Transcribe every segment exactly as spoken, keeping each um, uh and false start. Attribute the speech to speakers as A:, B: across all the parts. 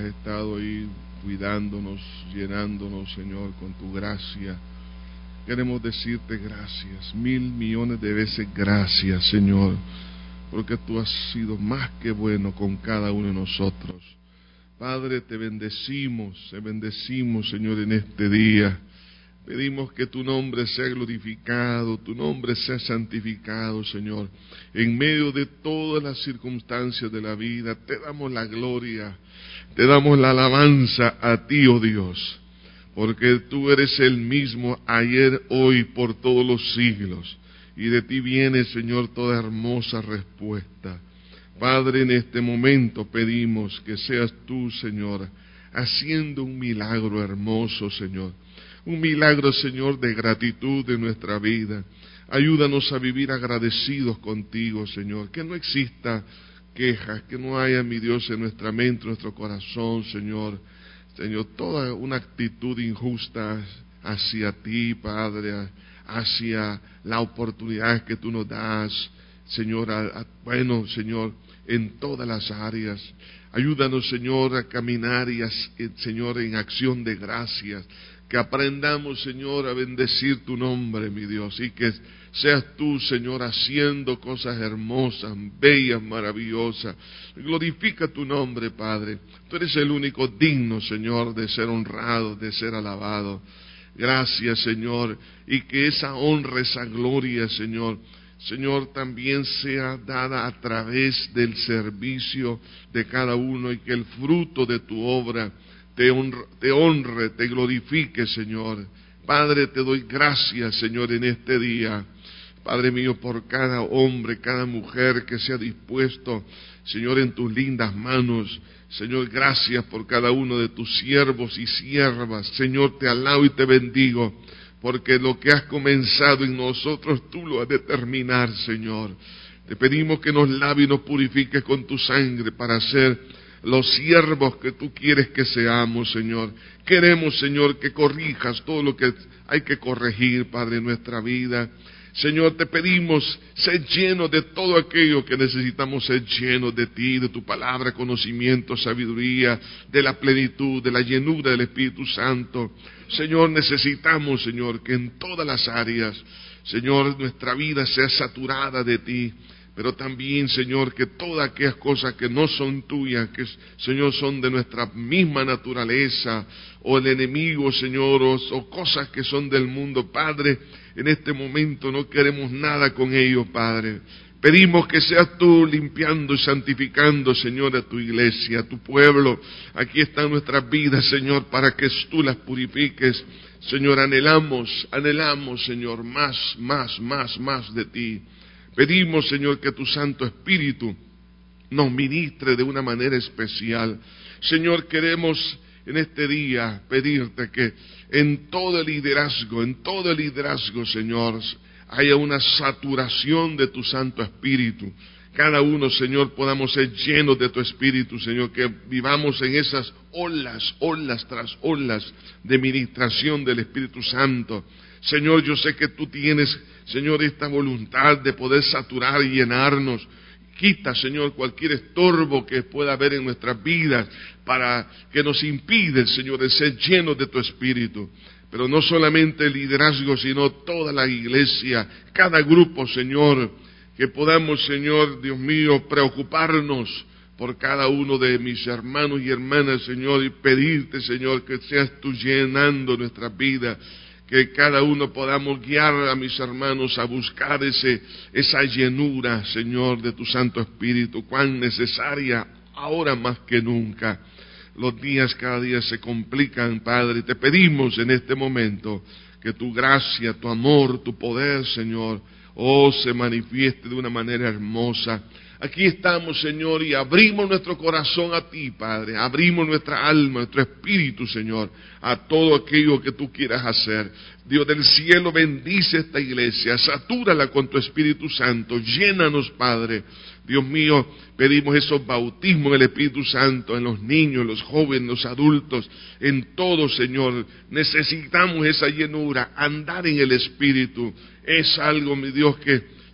A: estado ahí cuidándonos, llenándonos, Señor, con tu gracia. Queremos decirte gracias, mil millones de veces gracias, Señor, porque tú has sido más que bueno con cada uno de nosotros. Padre, te bendecimos, te bendecimos, Señor, en este día. Pedimos que tu nombre sea glorificado, tu nombre sea santificado, Señor. En medio de todas las circunstancias de la vida, te damos la gloria, te damos la alabanza a ti, oh Dios, porque tú eres el mismo ayer, hoy, por todos los siglos. Y de ti viene, Señor, toda hermosa respuesta. Padre, en este momento pedimos que seas tú, Señor, haciendo un milagro hermoso, Señor. Un milagro, Señor, de gratitud en nuestra vida. Ayúdanos a vivir agradecidos contigo, Señor. Que no exista quejas, que no haya, mi Dios, en nuestra mente, en nuestro corazón, Señor. Señor, toda una actitud injusta hacia ti, Padre, hacia la oportunidad que tú nos das, Señor, a, a, bueno, Señor, en todas las áreas. Ayúdanos, Señor, a caminar y, a, Señor, en acción de gracias. Que aprendamos, Señor, a bendecir tu nombre, mi Dios, y que seas tú, Señor, haciendo cosas hermosas, bellas, maravillosas. Glorifica tu nombre, Padre. Tú eres el único digno, Señor, de ser honrado, de ser alabado. Gracias, Señor, y que esa honra, esa gloria, Señor, Señor, también sea dada a través del servicio de cada uno, y que el fruto de tu obra Te honre, te honre, te glorifique, Señor. Padre, te doy gracias, Señor, en este día. Padre mío, por cada hombre, cada mujer que se ha dispuesto, Señor, en tus lindas manos. Señor, gracias por cada uno de tus siervos y siervas. Señor, te alabo y te bendigo, porque lo que has comenzado en nosotros, tú lo has de terminar, Señor. Te pedimos que nos lave y nos purifiques con tu sangre para ser los siervos que tú quieres que seamos, Señor. Queremos, Señor, que corrijas todo lo que hay que corregir, Padre, en nuestra vida. Señor, te pedimos, sé lleno de todo aquello que necesitamos ser llenos de ti, de tu palabra, conocimiento, sabiduría, de la plenitud, de la llenura del Espíritu Santo. Señor, necesitamos, Señor, que en todas las áreas, Señor, nuestra vida sea saturada de ti. Pero también, Señor, que todas aquellas cosas que no son tuyas, que, Señor, son de nuestra misma naturaleza, o el enemigo, Señor, o, o cosas que son del mundo, Padre, en este momento no queremos nada con ellos, Padre. Pedimos que seas tú limpiando y santificando, Señor, a tu iglesia, a tu pueblo. Aquí están nuestras vidas, Señor, para que tú las purifiques. Señor, anhelamos, anhelamos, Señor, más, más, más, más de ti. Pedimos, Señor, que tu Santo Espíritu nos ministre de una manera especial. Señor, queremos en este día pedirte que en todo el liderazgo, en todo el liderazgo, Señor, haya una saturación de tu Santo Espíritu. Cada uno, Señor, podamos ser llenos de tu Espíritu, Señor, que vivamos en esas olas, olas tras olas de ministración del Espíritu Santo. Señor, yo sé que tú tienes, Señor, esta voluntad de poder saturar y llenarnos. Quita, Señor, cualquier estorbo que pueda haber en nuestras vidas para que nos impide, Señor, de ser llenos de tu Espíritu. Pero no solamente el liderazgo, sino toda la iglesia, cada grupo, Señor, que podamos, Señor, Dios mío, preocuparnos por cada uno de mis hermanos y hermanas, Señor, y pedirte, Señor, que seas tú llenando nuestras vidas. Que cada uno podamos guiar a mis hermanos a buscar ese, esa llenura, Señor, de tu Santo Espíritu, cuán necesaria ahora más que nunca. Los días cada día se complican, Padre, y te pedimos en este momento que tu gracia, tu amor, tu poder, Señor, oh, se manifieste de una manera hermosa. Aquí estamos, Señor, y abrimos nuestro corazón a ti, Padre. Abrimos nuestra alma, nuestro espíritu, Señor, a todo aquello que tú quieras hacer. Dios del cielo, bendice esta iglesia, satúrala con tu Espíritu Santo, llénanos, Padre. Dios mío, pedimos esos bautismos del Espíritu Santo en los niños, los jóvenes, los adultos, en todo, Señor. Necesitamos esa llenura, andar en el Espíritu. Es algo, mi Dios, que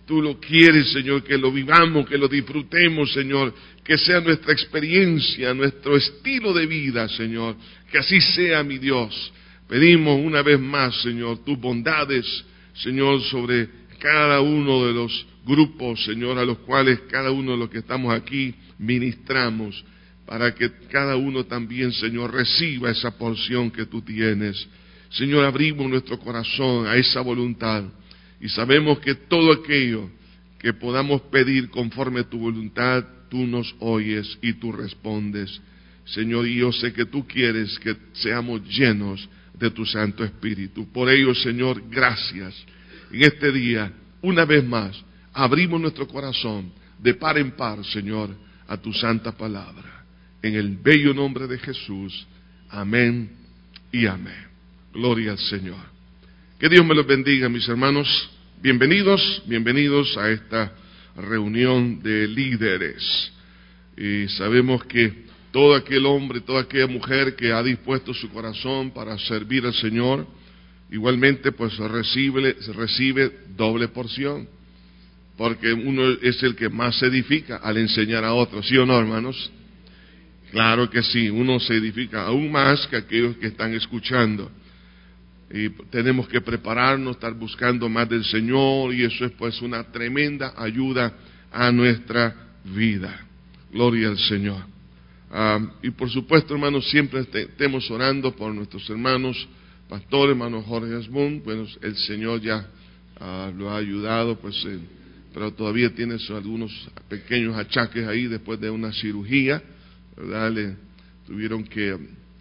A: tú lo quieres, Señor, que lo vivamos, que lo disfrutemos, Señor, que sea nuestra experiencia, nuestro estilo de vida, Señor, que así sea, mi Dios. Pedimos una vez más, Señor, tus bondades, Señor, sobre cada uno de los grupos, Señor, a los cuales cada uno de los que estamos aquí ministramos, para que cada uno también, Señor, reciba esa porción que tú tienes. Señor, abrimos nuestro corazón a esa voluntad y sabemos que todo aquello que podamos pedir conforme a tu voluntad, tú nos oyes y tú respondes. Señor, y yo sé que tú quieres que seamos llenos de tu Santo Espíritu. Por ello, Señor, gracias. En este día, una vez más, abrimos nuestro corazón de par en par, Señor, a tu santa palabra. En el bello nombre de Jesús. Amén y amén. Gloria al Señor. Que Dios me los bendiga, mis hermanos. Bienvenidos, bienvenidos a esta reunión de líderes. Y sabemos que todo aquel hombre, toda aquella mujer que ha dispuesto su corazón para servir al Señor, igualmente pues recibe, recibe doble porción, porque uno es el que más se edifica al enseñar a otros, ¿sí o no, hermanos? Claro que sí, uno se edifica aún más que aquellos que están escuchando. Y tenemos que prepararnos, estar buscando más del Señor, y eso es pues una tremenda ayuda a nuestra vida. Gloria al Señor. Uh, y por supuesto, hermanos, siempre estemos orando por nuestros hermanos pastores, hermano Jorge Asmund. Bueno, el Señor ya uh, lo ha ayudado, pues, eh, pero todavía tiene algunos pequeños achaques ahí después de una cirugía, ¿verdad? Le tuvieron que uh,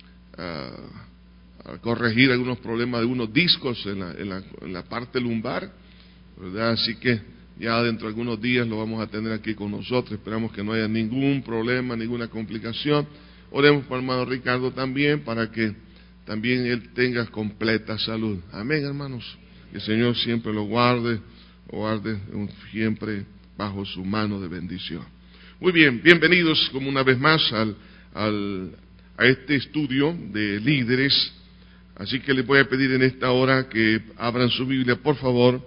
A: a corregir algunos problemas de unos discos en la, en la, en la parte lumbar, ¿verdad? Así que ya dentro de algunos días lo vamos a tener aquí con nosotros. Esperamos que no haya ningún problema, ninguna complicación. Oremos por el hermano Ricardo también, para que también él tenga completa salud. Amén, hermanos. Que el Señor siempre lo guarde, lo guarde siempre bajo su mano de bendición. Muy bien, bienvenidos como una vez más al, al, a este estudio de líderes. Así que les voy a pedir en esta hora que abran su Biblia, por favor,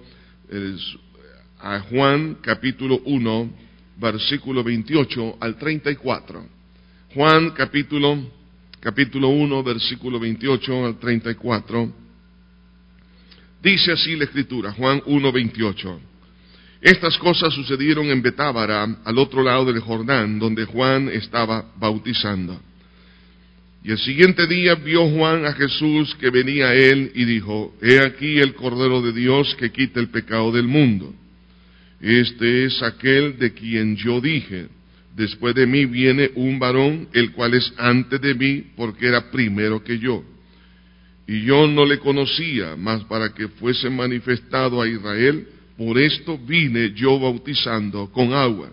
A: a Juan capítulo uno, versículo veintiocho al treinta y cuatro. Juan capítulo, capítulo uno, versículo veintiocho al treinta y cuatro. Dice así la Escritura, Juan uno, veintiocho. Estas cosas sucedieron en Betábara, al otro lado del Jordán, donde Juan estaba bautizando. Y el siguiente día vio Juan a Jesús que venía a él y dijo: He aquí el Cordero de Dios que quita el pecado del mundo. Este es aquel de quien yo dije: Después de mí viene un varón, el cual es antes de mí, porque era primero que yo. Y yo no le conocía, mas para que fuese manifestado a Israel, por esto vine yo bautizando con agua.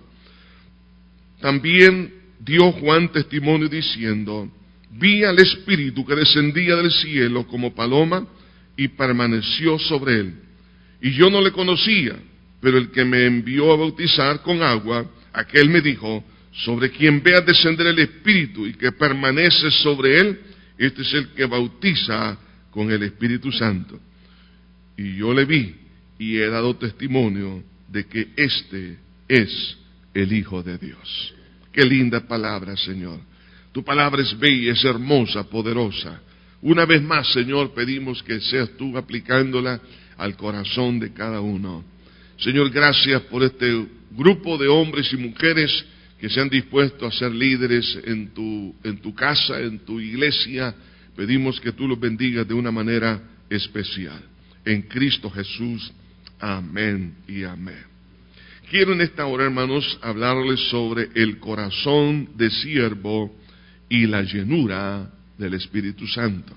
A: También dio Juan testimonio diciendo: Vi al Espíritu que descendía del cielo como paloma y permaneció sobre él. Y yo no le conocía, pero el que me envió a bautizar con agua, aquel me dijo: Sobre quien veas descender el Espíritu y que permanece sobre él, este es el que bautiza con el Espíritu Santo. Y yo le vi y he dado testimonio de que este es el Hijo de Dios. Qué linda palabra, Señor. Tu palabra es bella, es hermosa, poderosa. Una vez más, Señor, pedimos que seas tú aplicándola al corazón de cada uno. Señor, gracias por este grupo de hombres y mujeres que se han dispuesto a ser líderes en tu, en tu casa, en tu iglesia. Pedimos que tú los bendigas de una manera especial. En Cristo Jesús, amén y amén. Quiero en esta hora, hermanos, hablarles sobre el corazón de siervo y la llenura del Espíritu Santo.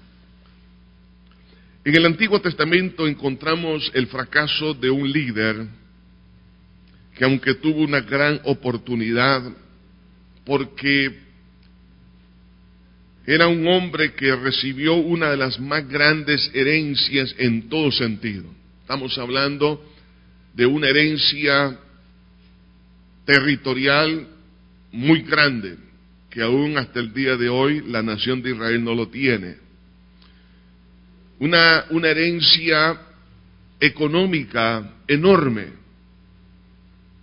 A: En el Antiguo Testamento encontramos el fracaso de un líder que, aunque tuvo una gran oportunidad, porque era un hombre que recibió una de las más grandes herencias en todo sentido. Estamos hablando de una herencia territorial muy grande, que aún hasta el día de hoy la nación de Israel no lo tiene. Una, una herencia económica enorme,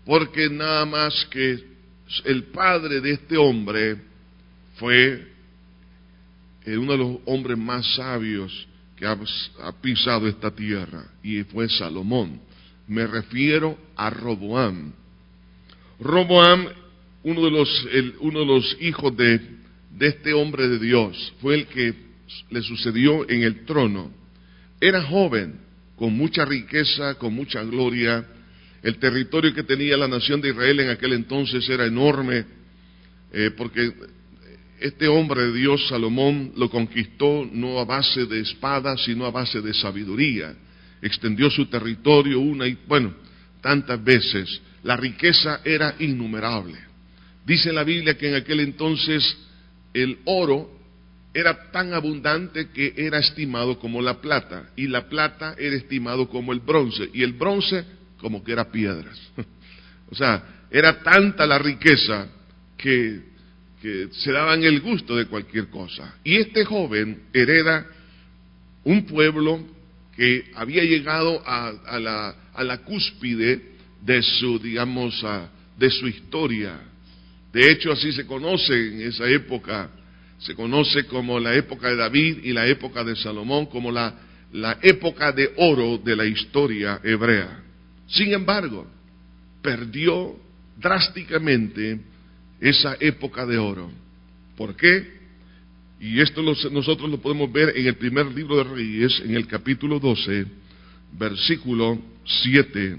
A: porque nada más que el padre de este hombre fue uno de los hombres más sabios que ha, ha pisado esta tierra, y fue Salomón. Me refiero a Roboam. Roboam, uno de los, el, uno de los hijos de, de este hombre de Dios, fue el que le sucedió en el trono. Era joven, con mucha riqueza, con mucha gloria. El territorio que tenía la nación de Israel en aquel entonces era enorme, eh, porque este hombre de Dios, Salomón, lo conquistó no a base de espadas, sino a base de sabiduría. Extendió su territorio una y, bueno, tantas veces. La riqueza era innumerable. Dice la Biblia que en aquel entonces el oro era tan abundante que era estimado como la plata, y la plata era estimado como el bronce, y el bronce como que era piedras. O sea, era tanta la riqueza que, que se daban el gusto de cualquier cosa. Y este joven hereda un pueblo que había llegado a, a, la, a la cúspide de su, digamos, a, de su historia. De hecho, así se conoce en esa época, se conoce como la época de David y la época de Salomón, como la, la época de oro de la historia hebrea. Sin embargo, perdió drásticamente esa época de oro. ¿Por qué? Y esto lo, nosotros lo podemos ver en el primer libro de Reyes, en el capítulo doce, versículo siete.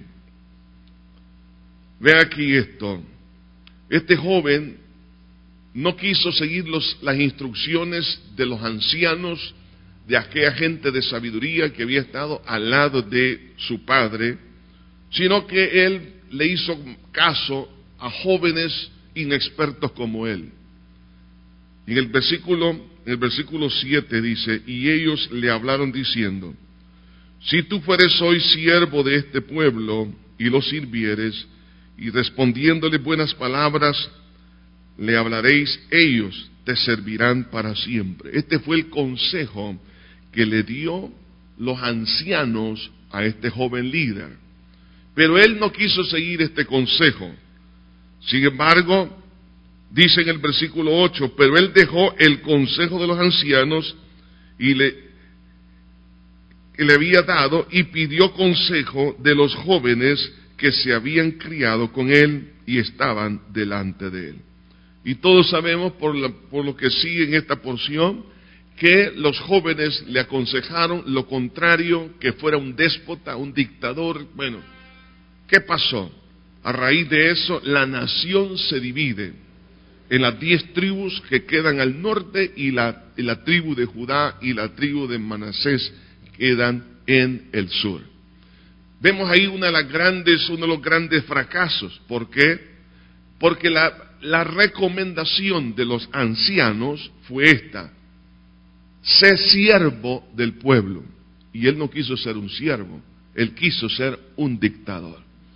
A: Ve aquí esto. Este joven no quiso seguir los, las instrucciones de los ancianos, de aquella gente de sabiduría que había estado al lado de su padre, sino que él le hizo caso a jóvenes inexpertos como él. En el versículo, en el versículo siete dice, y ellos le hablaron diciendo, si tú fueres hoy siervo de este pueblo y lo sirvieres, y respondiéndole buenas palabras, le hablaréis, ellos te servirán para siempre. Este fue el consejo que le dio los ancianos a este joven líder. Pero él no quiso seguir este consejo. Sin embargo, dice en el versículo ocho, pero él dejó el consejo de los ancianos y le, que le había dado, y pidió consejo de los jóvenes que se habían criado con él y estaban delante de él. Y todos sabemos por, la, por lo que sigue en esta porción, que los jóvenes le aconsejaron lo contrario, que fuera un déspota, un dictador. Bueno, ¿qué pasó? A raíz de eso, la nación se divide en las diez tribus que quedan al norte, y la, y la tribu de Judá y la tribu de Manasés quedan en el sur. Vemos ahí una de las grandes, uno de los grandes fracasos. ¿Por qué? Porque la, la recomendación de los ancianos fue esta: sé siervo del pueblo. Y él no quiso ser un siervo, él quiso ser un dictador.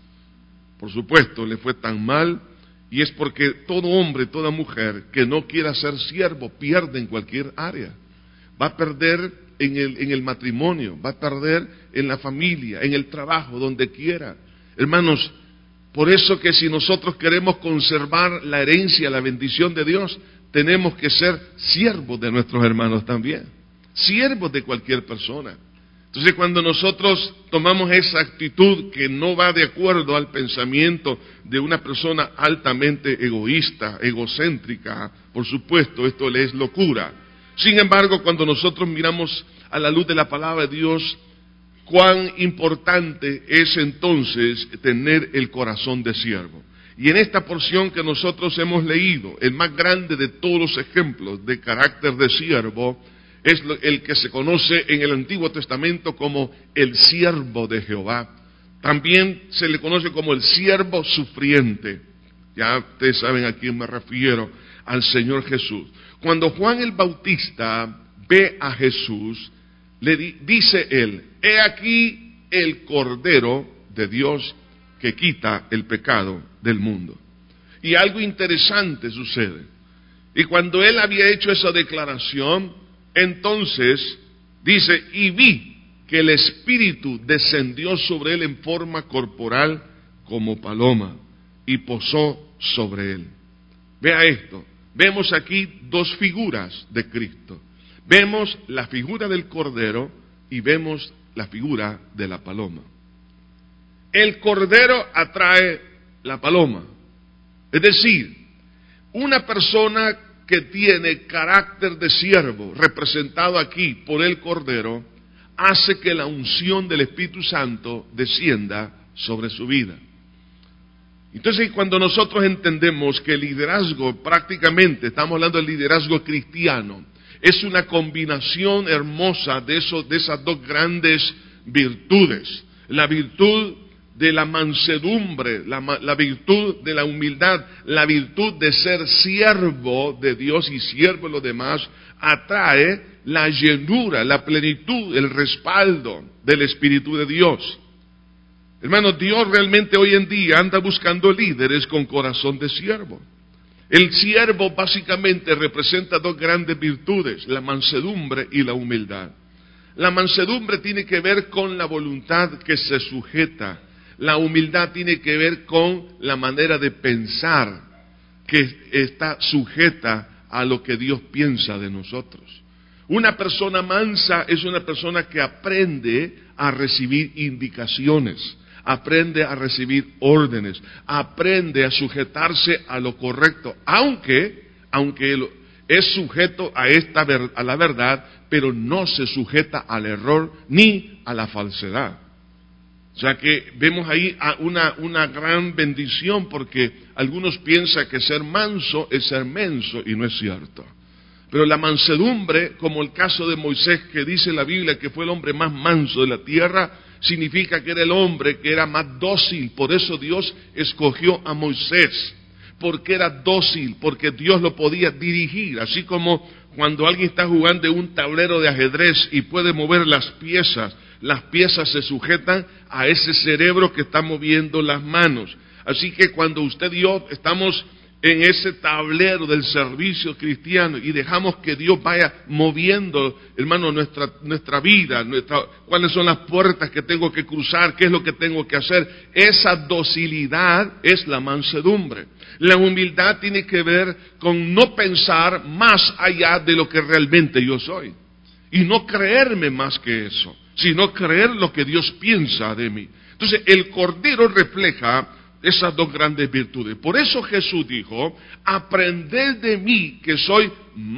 A: Por supuesto, le fue tan mal, y es porque todo hombre, toda mujer que no quiera ser siervo pierde en cualquier área. Va a perder en el, en el matrimonio, va a perder en la familia, en el trabajo, donde quiera. Hermanos, por eso que si nosotros queremos conservar la herencia, la bendición de Dios, tenemos que ser siervos de nuestros hermanos también, siervos de cualquier persona. Entonces, cuando nosotros tomamos esa actitud que no va de acuerdo al pensamiento de una persona altamente egoísta, egocéntrica, por supuesto, esto le es locura. Sin embargo, cuando nosotros miramos a la luz de la palabra de Dios, cuán importante es entonces tener el corazón de siervo. Y en esta porción que nosotros hemos leído, el más grande de todos los ejemplos de carácter de siervo es el que se conoce en el Antiguo Testamento como el siervo de Jehová. También se le conoce como el siervo sufriente. Ya ustedes saben a quién me refiero, al Señor Jesús. Cuando Juan el Bautista ve a Jesús, le di, dice él, he aquí el Cordero de Dios que quita el pecado del mundo. Y algo interesante sucede. Y cuando él había hecho esa declaración, entonces dice, y vi que el Espíritu descendió sobre él en forma corporal como paloma. y posó sobre él. Vea esto, vemos aquí dos figuras de Cristo. Vemos la figura del Cordero y vemos la figura de la paloma. El Cordero atrae la paloma. Es decir, una persona que tiene carácter de siervo, representado aquí por el Cordero, hace que la unción del Espíritu Santo descienda sobre su vida. Entonces, cuando nosotros entendemos que el liderazgo, prácticamente, estamos hablando del liderazgo cristiano, es una combinación hermosa de, esos, de esas dos grandes virtudes. La virtud de la mansedumbre, la, la virtud de la humildad, la virtud de ser siervo de Dios y siervo de los demás, atrae la llenura, la plenitud, el respaldo del Espíritu de Dios. Hermanos, Dios realmente hoy en día anda buscando líderes con corazón de siervo. El siervo básicamente representa dos grandes virtudes, la mansedumbre y la humildad. La mansedumbre tiene que ver con la voluntad que se sujeta. La humildad tiene que ver con la manera de pensar que está sujeta a lo que Dios piensa de nosotros. Una persona mansa es una persona que aprende a recibir indicaciones, aprende a recibir órdenes, aprende a sujetarse a lo correcto, aunque, aunque es sujeto a esta a la verdad, pero no se sujeta al error ni a la falsedad. O sea que vemos ahí una, una gran bendición, porque algunos piensan que ser manso es ser menso, y no es cierto. Pero la mansedumbre, como el caso de Moisés, que dice la Biblia que fue el hombre más manso de la tierra, significa que era el hombre que era más dócil. Por eso Dios escogió a Moisés, porque era dócil, porque Dios lo podía dirigir. Así como cuando alguien está jugando en un tablero de ajedrez y puede mover las piezas, las piezas se sujetan a ese cerebro que está moviendo las manos. Así que cuando usted y yo estamos en ese tablero del servicio cristiano y dejamos que Dios vaya moviendo, hermano, nuestra, nuestra vida, nuestra, cuáles son las puertas que tengo que cruzar, qué es lo que tengo que hacer, esa docilidad es la mansedumbre. La humildad tiene que ver con no pensar más allá de lo que realmente yo soy y no creerme más que eso, sino creer lo que Dios piensa de mí. Entonces, el Cordero refleja esas dos grandes virtudes. Por eso Jesús dijo, aprended de mí que soy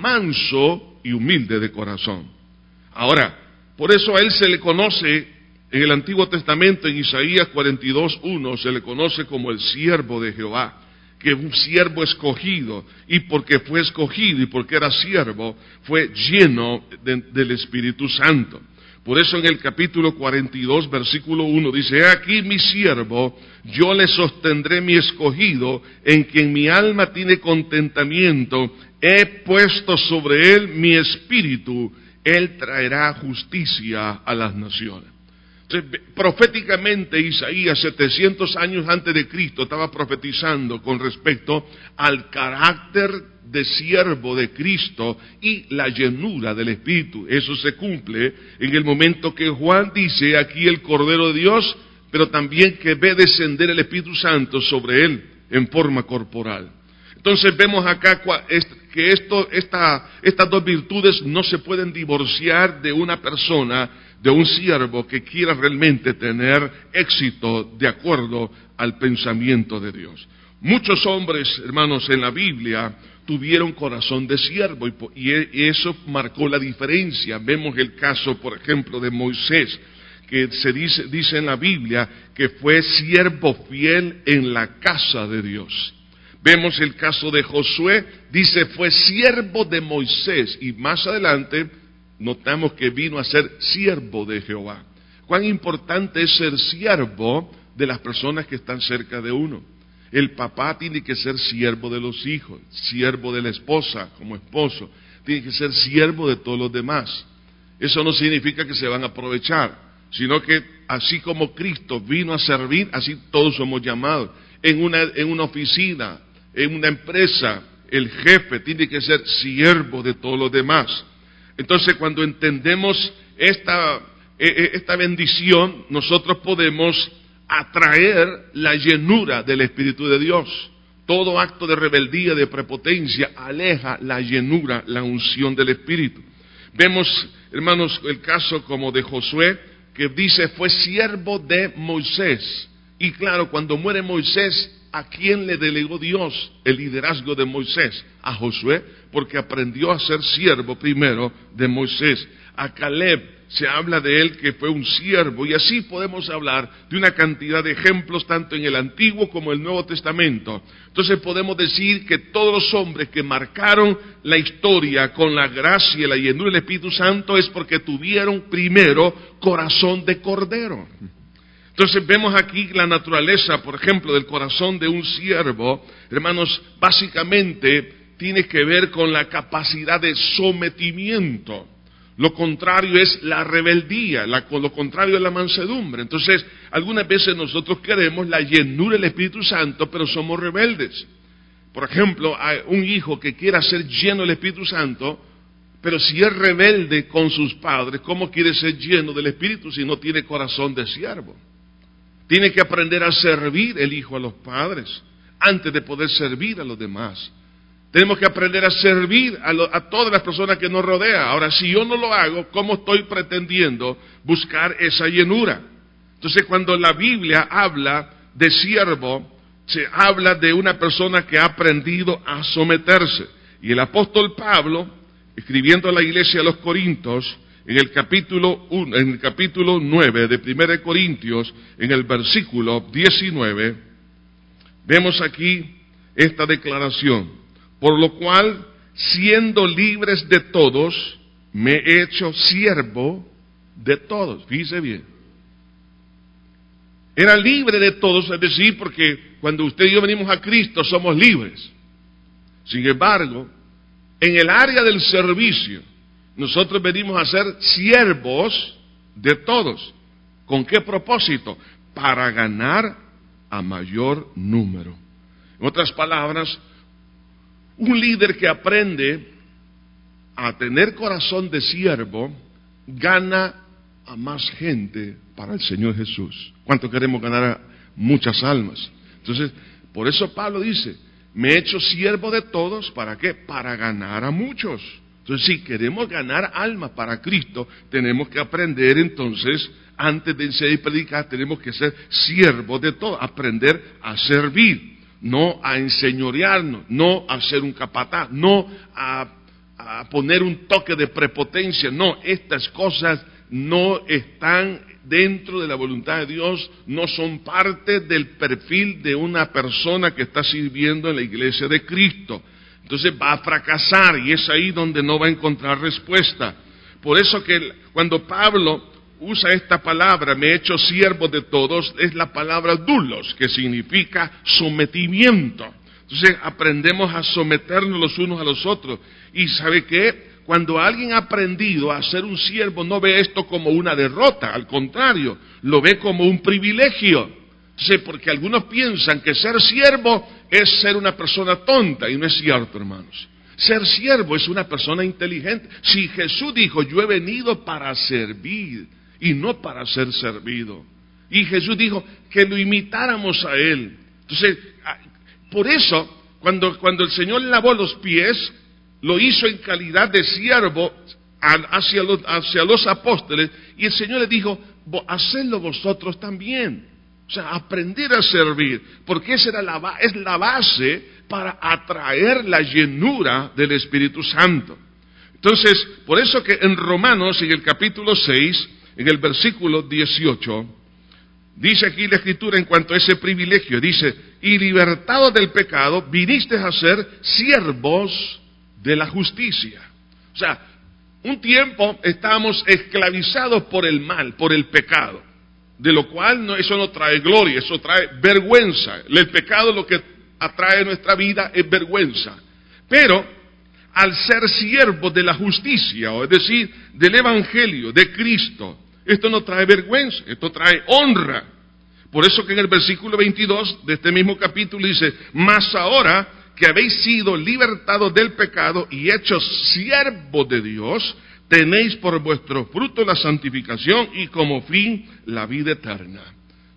A: manso y humilde de corazón. Ahora, por eso a él se le conoce en el Antiguo Testamento, en Isaías cuarenta y dos, uno, se le conoce como el siervo de Jehová, que un siervo escogido, y porque fue escogido y porque era siervo, fue lleno de, del Espíritu Santo. Por eso en el capítulo cuarenta y dos, versículo uno, dice, he aquí mi siervo, yo le sostendré mi escogido, en quien mi alma tiene contentamiento, he puesto sobre él mi espíritu, él traerá justicia a las naciones. Entonces, proféticamente Isaías, setecientos años antes de Cristo, estaba profetizando con respecto al carácter de siervo de Cristo y la llenura del Espíritu. Eso se cumple en el momento que Juan dice, aquí el Cordero de Dios, pero también que ve descender el Espíritu Santo sobre él en forma corporal. Entonces vemos acá que esto, esta, estas dos virtudes no se pueden divorciar de una persona, de un siervo que quiera realmente tener éxito de acuerdo al pensamiento de Dios. Muchos hombres, hermanos, en la Biblia tuvieron corazón de siervo y eso marcó la diferencia. Vemos el caso, por ejemplo, de Moisés, que se dice, dice en la Biblia que fue siervo fiel en la casa de Dios. Vemos el caso de Josué, dice fue siervo de Moisés, y más adelante notamos que vino a ser siervo de Jehová. Cuán importante es ser siervo de las personas que están cerca de uno. El papá tiene que ser siervo de los hijos, siervo de la esposa como esposo, tiene que ser siervo de todos los demás. Eso no significa que se van a aprovechar, sino que así como Cristo vino a servir, así todos somos llamados. En una, en una oficina, en una empresa, el jefe tiene que ser siervo de todos los demás. Entonces, cuando entendemos esta, esta bendición, nosotros podemos atraer la llenura del Espíritu de Dios. Todo acto de rebeldía, de prepotencia, aleja la llenura, la unción del Espíritu. Vemos, hermanos, el caso como de Josué, que dice, fue siervo de Moisés. Y claro, cuando muere Moisés, ¿a quién le delegó Dios el liderazgo de Moisés? A Josué, porque aprendió a ser siervo primero de Moisés. A Caleb se habla de él que fue un siervo, y así podemos hablar de una cantidad de ejemplos tanto en el Antiguo como el Nuevo Testamento. Entonces podemos decir que todos los hombres que marcaron la historia con la gracia y la llenura del Espíritu Santo es porque tuvieron primero corazón de cordero. Entonces vemos aquí la naturaleza, por ejemplo, del corazón de un siervo, hermanos, básicamente tiene que ver con la capacidad de sometimiento. Lo contrario es la rebeldía, la, lo contrario es la mansedumbre. Entonces, algunas veces nosotros queremos la llenura del Espíritu Santo, pero somos rebeldes. Por ejemplo, hay un hijo que quiera ser lleno del Espíritu Santo, pero si es rebelde con sus padres, ¿cómo quiere ser lleno del Espíritu si no tiene corazón de siervo? Tiene que aprender a servir el hijo a los padres, antes de poder servir a los demás. Tenemos que aprender a servir a, lo, a todas las personas que nos rodean. Ahora, si yo no lo hago, ¿cómo estoy pretendiendo buscar esa llenura? Entonces, cuando la Biblia habla de siervo, se habla de una persona que ha aprendido a someterse. Y el apóstol Pablo, escribiendo a la iglesia de los Corintios, en el capítulo uno, en el capítulo nueve de Primera de Corintios, en el versículo diecinueve, vemos aquí esta declaración. Por lo cual, siendo libres de todos, me he hecho siervo de todos. Fíjese bien. Era libre de todos, es decir, porque cuando usted y yo venimos a Cristo somos libres. Sin embargo, en el área del servicio, nosotros venimos a ser siervos de todos. ¿Con qué propósito? Para ganar a mayor número. En otras palabras, un líder que aprende a tener corazón de siervo, gana a más gente para el Señor Jesús. ¿Cuánto queremos ganar a muchas almas? Entonces, por eso Pablo dice, me he hecho siervo de todos, ¿para qué? Para ganar a muchos. Entonces, si queremos ganar almas para Cristo, tenemos que aprender entonces, antes de enseñar y predicar, tenemos que ser siervos de todos, aprender a servir. No a enseñorearnos, no a ser un capataz, no a, a poner un toque de prepotencia. No, estas cosas no están dentro de la voluntad de Dios, no son parte del perfil de una persona que está sirviendo en la iglesia de Cristo. Entonces va a fracasar y es ahí donde no va a encontrar respuesta. Por eso que cuando Pablo usa esta palabra, me he hecho siervo de todos, es la palabra doulos, que significa sometimiento. Entonces aprendemos a someternos los unos a los otros. Y ¿sabe qué? Cuando alguien ha aprendido a ser un siervo, no ve esto como una derrota, al contrario, lo ve como un privilegio. Entonces, porque algunos piensan que ser siervo es ser una persona tonta, y no es cierto, hermanos. Ser siervo es una persona inteligente. Si Jesús dijo, yo he venido para servir, y no para ser servido. Y Jesús dijo que lo imitáramos a Él. Entonces, por eso, cuando, cuando el Señor lavó los pies, lo hizo en calidad de siervo hacia los, hacia los apóstoles, y el Señor les dijo, hacedlo vosotros también. O sea, aprender a servir, porque esa era la, es la base para atraer la llenura del Espíritu Santo. Entonces, por eso que en Romanos, en el capítulo seis, en el versículo dieciocho, dice aquí la Escritura en cuanto a ese privilegio, dice, y libertados del pecado, viniste a ser siervos de la justicia. O sea, un tiempo estábamos esclavizados por el mal, por el pecado, de lo cual no, eso no trae gloria, eso trae vergüenza. El pecado lo que atrae a nuestra vida es vergüenza. Pero al ser siervos de la justicia, o es decir, del Evangelio, de Cristo, esto no trae vergüenza, esto trae honra. Por eso que en el versículo veintidós de este mismo capítulo dice, mas ahora que habéis sido libertados del pecado y hechos siervos de Dios, tenéis por vuestro fruto la santificación y como fin la vida eterna.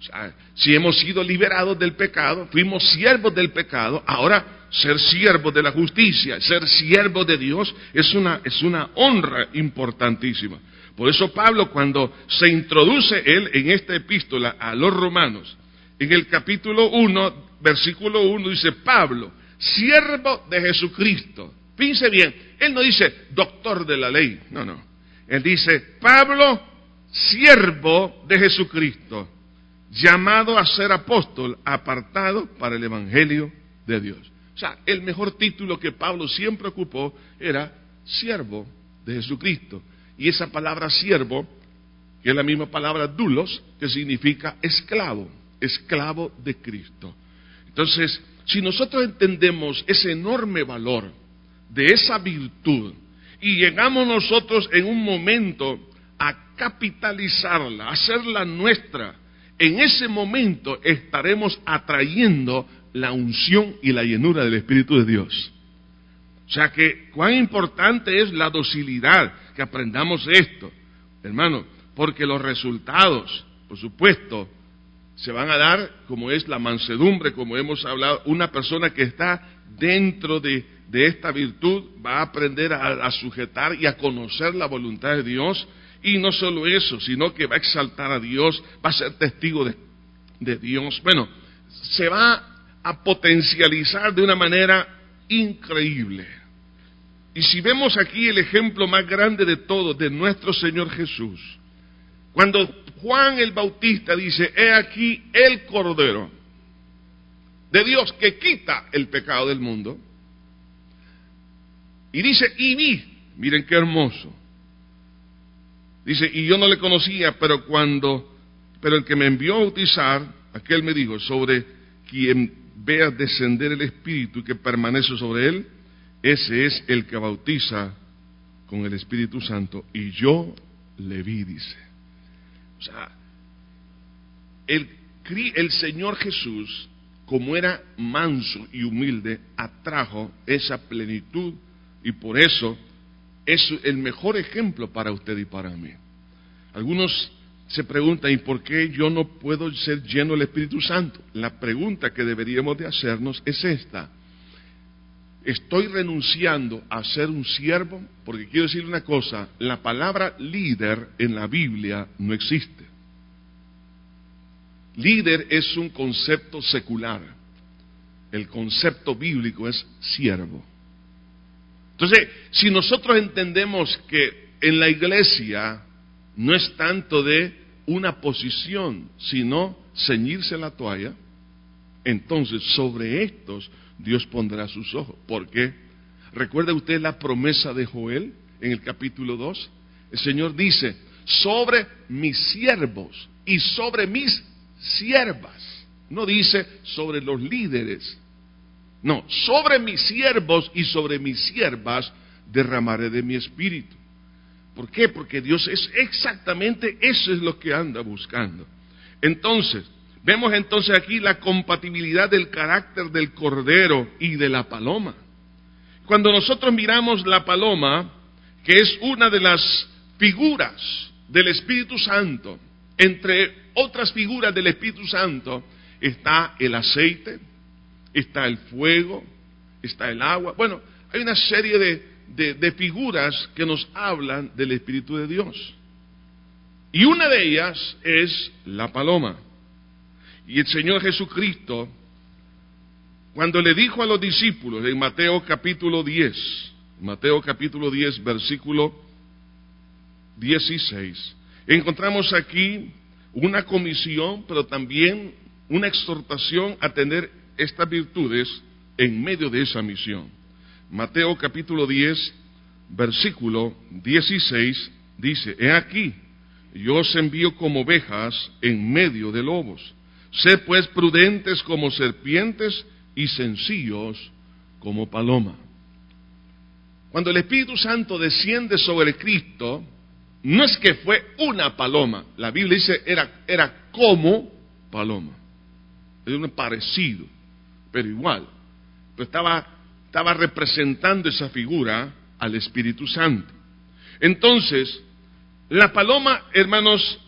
A: O sea, si hemos sido liberados del pecado, fuimos siervos del pecado, ahora ser siervos de la justicia, ser siervos de Dios, es una, es una honra importantísima. Por eso Pablo, cuando se introduce él en esta epístola a los romanos, en el capítulo uno, versículo uno, dice: Pablo, siervo de Jesucristo. Fíjense bien, él no dice doctor de la ley, no, no. Él dice: Pablo, siervo de Jesucristo, llamado a ser apóstol, apartado para el evangelio de Dios. O sea, el mejor título que Pablo siempre ocupó era siervo de Jesucristo. Y esa palabra siervo, que es la misma palabra doulos, que significa esclavo, esclavo de Cristo. Entonces, si nosotros entendemos ese enorme valor de esa virtud y llegamos nosotros en un momento a capitalizarla, a hacerla nuestra, en ese momento estaremos atrayendo la unción y la llenura del Espíritu de Dios. O sea que cuán importante es la docilidad, que aprendamos esto, hermano, porque los resultados, por supuesto, se van a dar como es la mansedumbre, como hemos hablado. Una persona que está dentro de, de esta virtud va a aprender a, a sujetar y a conocer la voluntad de Dios. Y no solo eso, sino que va a exaltar a Dios, va a ser testigo de, de Dios. Bueno, se va a potencializar de una manera increíble. Y si vemos aquí el ejemplo más grande de todos, de nuestro Señor Jesús, cuando Juan el Bautista dice: he aquí el Cordero de Dios que quita el pecado del mundo, y dice: y vi, miren qué hermoso, dice: y yo no le conocía, pero cuando, pero el que me envió a bautizar, aquel me dijo: sobre quien vea descender el Espíritu y que permanece sobre él, ese es el que bautiza con el Espíritu Santo, y yo le vi, dice. O sea, el, el Señor Jesús, como era manso y humilde, atrajo esa plenitud, y por eso es el mejor ejemplo para usted y para mí. Algunos se preguntan: ¿y por qué yo no puedo ser lleno del Espíritu Santo? La pregunta que deberíamos de hacernos es esta: ¿estoy renunciando a ser un siervo? Porque quiero decirle una cosa: la palabra líder en la Biblia no existe. Líder es un concepto secular. El concepto bíblico es siervo. Entonces, si nosotros entendemos que en la iglesia no es tanto de una posición, sino ceñirse la toalla, entonces sobre estos Dios pondrá sus ojos. ¿Por qué? ¿Recuerda usted la promesa de Joel en el capítulo dos? El Señor dice: sobre mis siervos y sobre mis siervas. No dice sobre los líderes. No, sobre mis siervos y sobre mis siervas derramaré de mi espíritu. ¿Por qué? Porque Dios es exactamente eso, es lo que anda buscando. Entonces, vemos entonces aquí la compatibilidad del carácter del cordero y de la paloma. Cuando nosotros miramos la paloma, que es una de las figuras del Espíritu Santo, entre otras figuras del Espíritu Santo está el aceite, está el fuego, está el agua. Bueno, hay una serie de, de, de figuras que nos hablan del Espíritu de Dios. Y una de ellas es la paloma. Y el Señor Jesucristo, cuando le dijo a los discípulos en Mateo capítulo diez, Mateo capítulo diez, versículo dieciséis, encontramos aquí una comisión, pero también una exhortación a tener estas virtudes en medio de esa misión. Mateo capítulo diez, versículo dieciséis, dice: he aquí, yo os envío como ovejas en medio de lobos. Sed pues prudentes como serpientes y sencillos como paloma. Cuando el Espíritu Santo desciende sobre Cristo, no es que fue una paloma. La Biblia dice era, era como paloma. Es un parecido, pero igual. Pero estaba, estaba representando esa figura al Espíritu Santo. Entonces, la paloma, hermanos,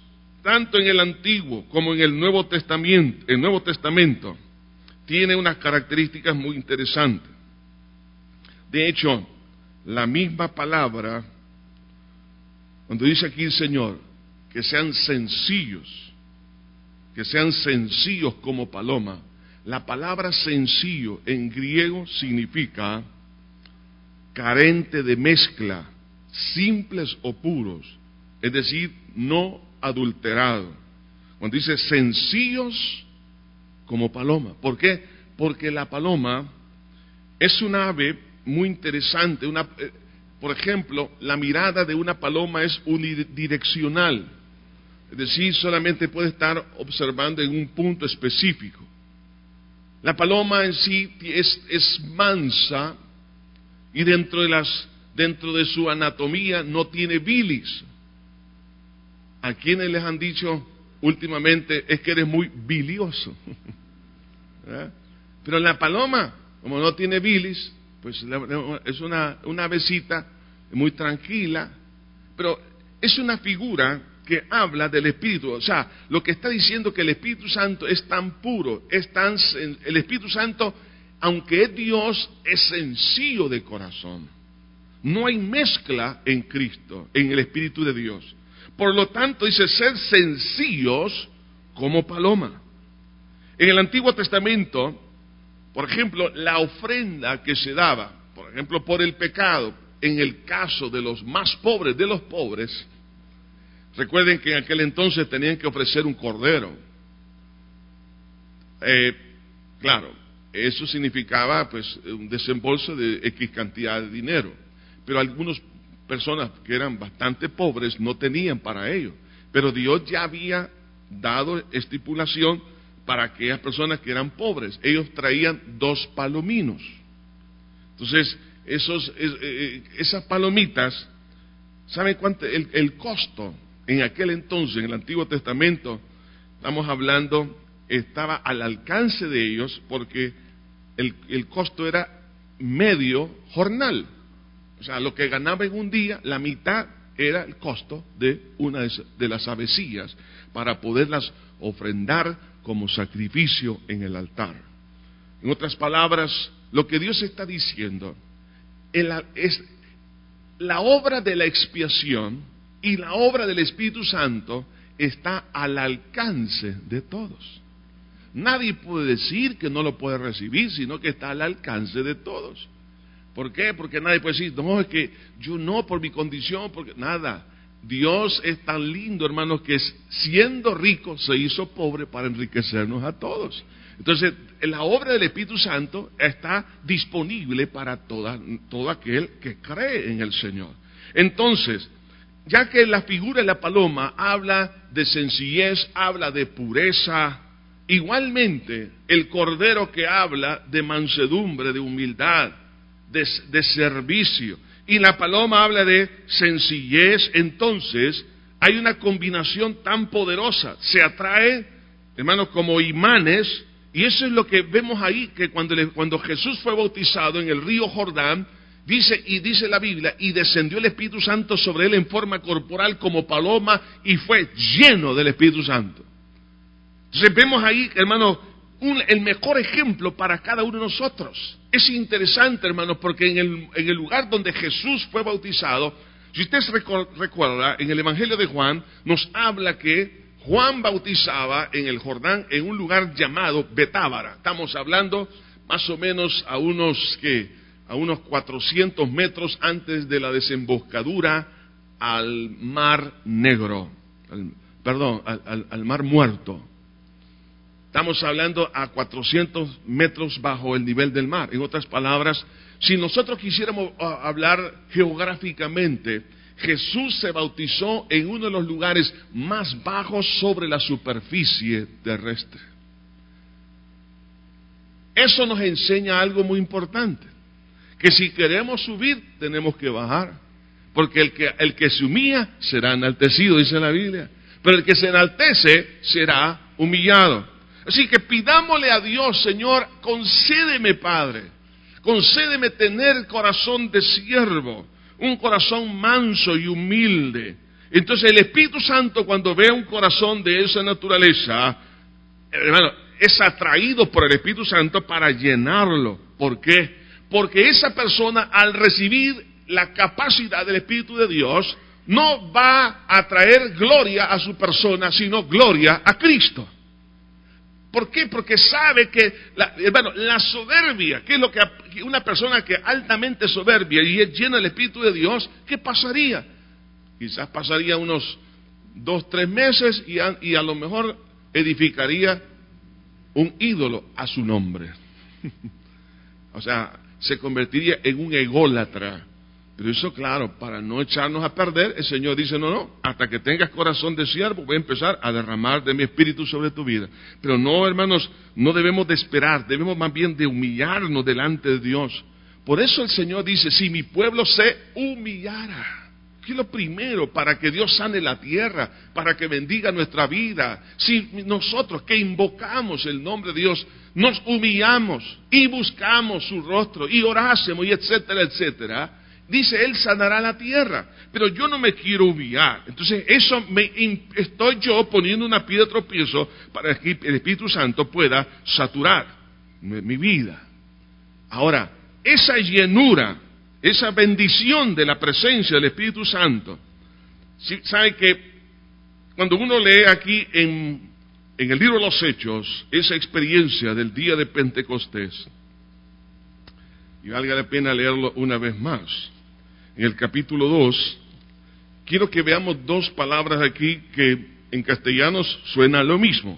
A: tanto en el Antiguo como en el Nuevo Testamento, el Nuevo Testamento tiene unas características muy interesantes. De hecho, la misma palabra, cuando dice aquí el Señor, que sean sencillos, que sean sencillos como paloma, la palabra sencillo en griego significa carente de mezcla, simples o puros, es decir, no adulterado. Cuando dice sencillos como paloma, ¿por qué? Porque la paloma es una ave muy interesante. Una, eh, por ejemplo, la mirada de una paloma es unidireccional, es decir, solamente puede estar observando en un punto específico. La paloma en sí es, es mansa y dentro de las dentro de su anatomía no tiene bilis. ¿A quienes les han dicho últimamente es que eres muy bilioso? ¿Eh? Pero la paloma, como no tiene bilis, pues es una, una avecita muy tranquila, pero es una figura que habla del Espíritu. O sea, lo que está diciendo que el Espíritu Santo es tan puro, es tan, el Espíritu Santo, aunque es Dios, es sencillo de corazón. No hay mezcla en Cristo, en el Espíritu de Dios. Por lo tanto, dice ser sencillos como paloma. En el Antiguo Testamento, por ejemplo, la ofrenda que se daba, por ejemplo, por el pecado, en el caso de los más pobres de los pobres, recuerden que en aquel entonces tenían que ofrecer un cordero. Eh, claro, eso significaba pues un desembolso de X cantidad de dinero, pero algunas personas que eran bastante pobres no tenían para ello, pero Dios ya había dado estipulación para aquellas personas que eran pobres. Ellos traían dos palominos. Entonces, esos, esas palomitas, ¿saben cuánto? El, el costo en aquel entonces, en el Antiguo Testamento, estamos hablando, estaba al alcance de ellos porque el, el costo era medio jornal. O sea, lo que ganaba en un día, la mitad era el costo de una de las avecillas para poderlas ofrendar como sacrificio en el altar. En otras palabras, lo que Dios está diciendo es la obra de la expiación y la obra del Espíritu Santo está al alcance de todos. Nadie puede decir que no lo puede recibir, sino que está al alcance de todos. ¿Por qué? Porque nadie puede decir, no, es que yo no, por mi condición, porque nada. Dios es tan lindo, hermanos, que siendo rico se hizo pobre para enriquecernos a todos. Entonces, la obra del Espíritu Santo está disponible para toda, todo aquel que cree en el Señor. Entonces, ya que la figura de la paloma habla de sencillez, habla de pureza, igualmente el cordero que habla de mansedumbre, de humildad, de, de servicio, y la paloma habla de sencillez, entonces hay una combinación tan poderosa, se atrae, hermanos, como imanes, y eso es lo que vemos ahí, que cuando, le, cuando Jesús fue bautizado en el río Jordán, dice, y dice la Biblia, y descendió el Espíritu Santo sobre él en forma corporal como paloma, y fue lleno del Espíritu Santo. Entonces vemos ahí, hermanos, Un, el mejor ejemplo para cada uno de nosotros. Es interesante, hermanos, porque en el, en el lugar donde Jesús fue bautizado, si usted se recuerda, en el Evangelio de Juan, nos habla que Juan bautizaba en el Jordán, en un lugar llamado Betábara. Estamos hablando más o menos a unos, ¿qué? a unos cuatrocientos metros antes de la desembocadura al Mar Negro, al, perdón, al, al, al Mar Muerto. Estamos hablando a cuatrocientos metros bajo el nivel del mar. En otras palabras, si nosotros quisiéramos hablar geográficamente, Jesús se bautizó en uno de los lugares más bajos sobre la superficie terrestre. Eso nos enseña algo muy importante, que si queremos subir, tenemos que bajar, porque el que, el que se humilla será enaltecido, dice la Biblia, pero el que se enaltece será humillado. Así que pidámosle a Dios, Señor, concédeme, Padre, concédeme tener corazón de siervo, un corazón manso y humilde, Entonces el Espíritu Santo, cuando ve un corazón de esa naturaleza, hermano, es atraído por el Espíritu Santo para llenarlo. ¿Por qué? Porque esa persona, al recibir la capacidad del Espíritu de Dios, no va a traer gloria a su persona, sino gloria a Cristo. ¿Por qué? Porque sabe que, la, hermano, la soberbia, que es lo que una persona que es altamente soberbia y es llena del Espíritu de Dios, ¿qué pasaría? Quizás pasaría unos dos, tres meses y a, y a lo mejor edificaría un ídolo a su nombre. O sea, se convertiría en un ególatra. Pero eso, claro, para no echarnos a perder, el Señor dice, no, no, hasta que tengas corazón de siervo, voy a empezar a derramar de mi espíritu sobre tu vida. Pero no, hermanos, no debemos de esperar, debemos más bien de humillarnos delante de Dios. Por eso el Señor dice, si mi pueblo se humillara, que es lo primero para que Dios sane la tierra, para que bendiga nuestra vida. Si nosotros que invocamos el nombre de Dios, nos humillamos y buscamos su rostro y orásemos y etcétera, etcétera, dice, Él sanará la tierra. Pero yo no me quiero humillar. Entonces, eso me estoy yo poniendo una piedra de tropiezo para que el Espíritu Santo pueda saturar mi, mi vida. Ahora, esa llenura, esa bendición de la presencia del Espíritu Santo, ¿sabe que cuando uno lee aquí en, en el libro de los Hechos, esa experiencia del día de Pentecostés, y valga la pena leerlo una vez más, en el capítulo dos, quiero que veamos dos palabras aquí que en castellano suena lo mismo,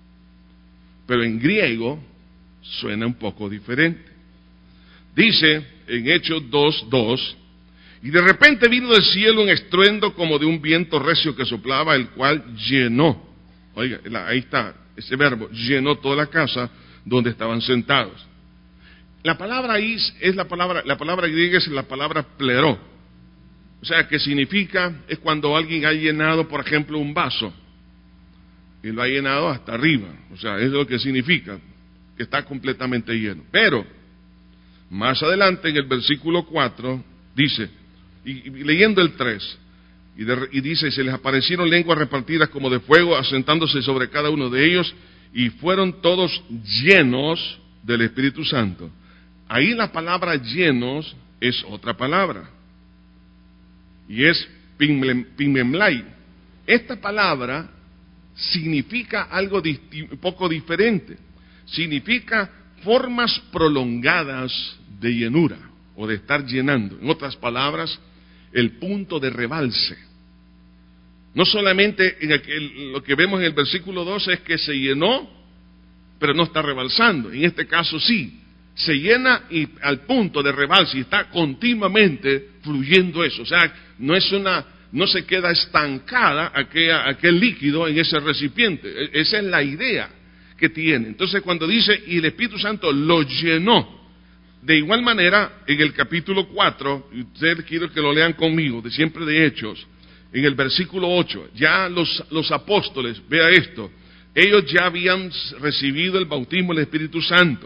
A: pero en griego suena un poco diferente. Dice en Hechos dos, dos, y de repente vino del cielo un estruendo como de un viento recio que soplaba, el cual llenó, oiga, ahí está ese verbo, llenó toda la casa donde estaban sentados. La palabra ahí es la palabra, la palabra griega es la palabra pleró. O sea, que significa, es cuando alguien ha llenado, por ejemplo, un vaso, y lo ha llenado hasta arriba. O sea, es lo que significa, que está completamente lleno. Pero, más adelante en el versículo cuatro, dice, y, y leyendo el tres, y, de, y dice, se les aparecieron lenguas repartidas como de fuego, asentándose sobre cada uno de ellos, y fueron todos llenos del Espíritu Santo. Ahí la palabra llenos es otra palabra, y es pimemlai. Esta palabra significa algo un poco diferente, significa formas prolongadas de llenura, o de estar llenando. En otras palabras, el punto de rebalse. No solamente en aquel, lo que vemos en el versículo dos es que se llenó, pero no está rebalsando. En este caso sí, se llena y al punto de rebalse, y está continuamente fluyendo eso. O sea, no es una, no se queda estancada aquella, aquel líquido en ese recipiente. Esa es la idea que tiene. Entonces, cuando dice, y el Espíritu Santo lo llenó, de igual manera, en el capítulo cuatro, y ustedes quiero que lo lean conmigo, de siempre de Hechos, en el versículo ocho, ya los, los apóstoles, vea esto, ellos ya habían recibido el bautismo del Espíritu Santo.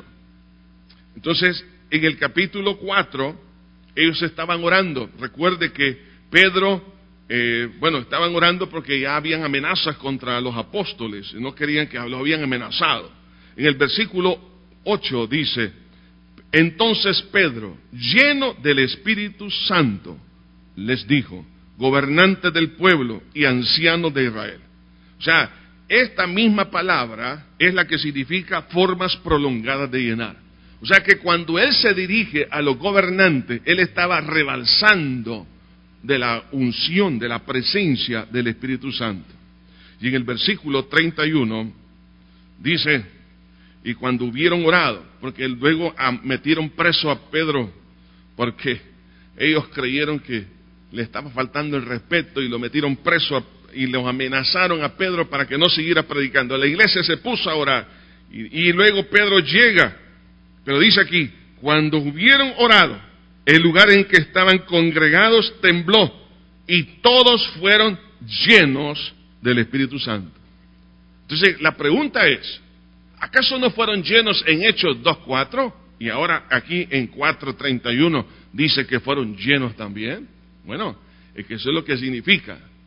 A: Entonces, en el capítulo cuatro, ellos estaban orando. Recuerde que Pedro, eh, bueno, estaban orando porque ya habían amenazas contra los apóstoles, no querían que los habían amenazado. En el versículo ocho dice, entonces Pedro, lleno del Espíritu Santo, les dijo, gobernantes del pueblo y ancianos de Israel. O sea, esta misma palabra es la que significa formas prolongadas de llenar. O sea que cuando él se dirige a los gobernantes, él estaba rebalsando de la unción, de la presencia del Espíritu Santo. Y en el versículo treinta y uno dice, y cuando hubieron orado, porque luego metieron preso a Pedro, porque ellos creyeron que le estaba faltando el respeto y lo metieron preso a, y los amenazaron a Pedro para que no siguiera predicando. La iglesia se puso a orar y, y luego Pedro llega. Pero dice aquí, cuando hubieron orado, el lugar en que estaban congregados tembló y todos fueron llenos del Espíritu Santo. Entonces, la pregunta es, ¿acaso no fueron llenos en Hechos dos cuatro? Y ahora aquí en cuatro treinta y uno dice que fueron llenos también. Bueno, es que eso es lo que significa.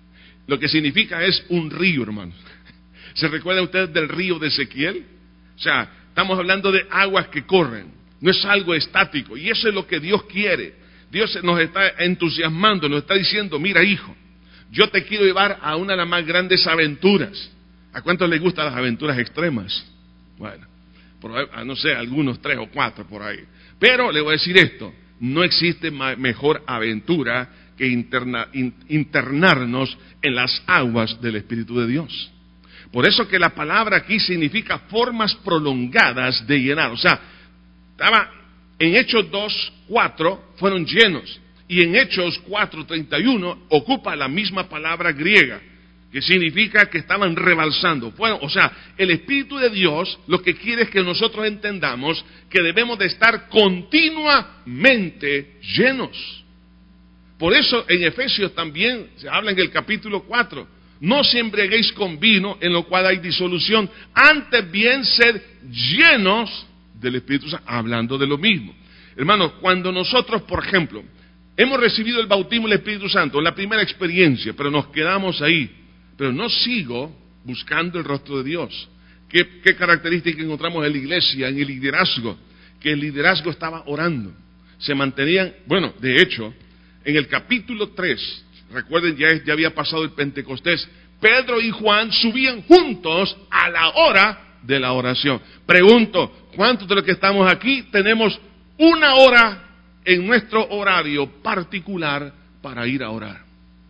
A: lo que significa es un río, hermano. ¿Se recuerdan ustedes del río de Ezequiel? O sea, estamos hablando de aguas que corren, no es algo estático, y eso es lo que Dios quiere. Dios nos está entusiasmando, nos está diciendo, mira hijo, yo te quiero llevar a una de las más grandes aventuras. ¿A cuántos les gustan las aventuras extremas? Bueno, por, no sé, algunos tres o cuatro por ahí. Pero le voy a decir esto, no existe mejor aventura que interna, in, internarnos en las aguas del Espíritu de Dios. Por eso que la palabra aquí significa formas prolongadas de llenar. O sea, estaba en Hechos dos, cuatro, fueron llenos. Y en Hechos cuatro, treinta y uno ocupa la misma palabra griega, que significa que estaban rebalsando. Bueno, o sea, el Espíritu de Dios lo que quiere es que nosotros entendamos que debemos de estar continuamente llenos. Por eso en Efesios también se habla en el capítulo cuatro, no os embriaguéis con vino en lo cual hay disolución, antes bien sed llenos del Espíritu Santo, hablando de lo mismo. Hermanos, cuando nosotros, por ejemplo, hemos recibido el bautismo del Espíritu Santo, la primera experiencia, pero nos quedamos ahí, pero no sigo buscando el rostro de Dios. ¿Qué, qué característica encontramos en la iglesia, en el liderazgo? Que el liderazgo estaba orando, se mantenían, bueno, de hecho, en el capítulo tres, recuerden, ya, ya había pasado el Pentecostés, Pedro y Juan subían juntos a la hora de la oración. Pregunto, ¿cuántos de los que estamos aquí tenemos una hora en nuestro horario particular para ir a orar?